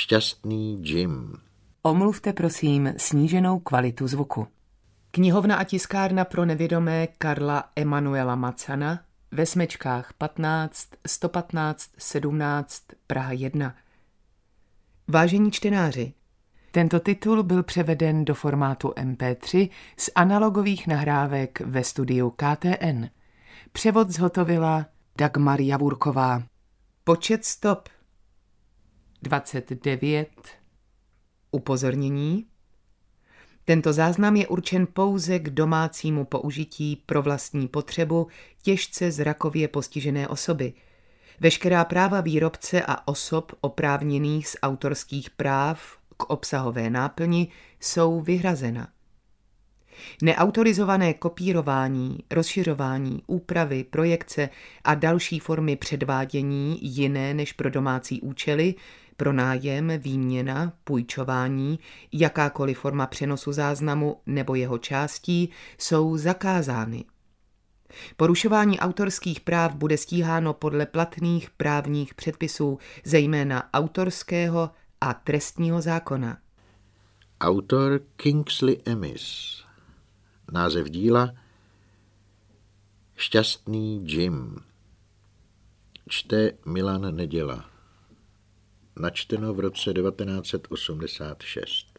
Šťastný Jim. Omluvte prosím sníženou kvalitu zvuku. Knihovna a tiskárna pro nevědomé Karla Emanuela Macana ve Smečkách 15 115 17 Praha 1. Vážení čtenáři, tento titul byl převeden do formátu MP3 z analogových nahrávek ve studiu KTN. Převod zhotovila Dagmar Javurková. Počet stop 29. Upozornění. Tento záznam je určen pouze k domácímu použití pro vlastní potřebu těžce zrakově postižené osoby. Veškerá práva výrobce a osob oprávněných z autorských práv k obsahové náplni jsou vyhrazena. Neautorizované kopírování, rozšiřování, úpravy, projekce a další formy předvádění jiné než pro domácí účely, pronájem, výměna, půjčování, jakákoliv forma přenosu záznamu nebo jeho částí jsou zakázány. Porušování autorských práv bude stíháno podle platných právních předpisů, zejména autorského a trestního zákona. Autor Kingsley Amis. Název díla Šťastný Jim. Čte Milan Neděla. Načteno v roce 1986.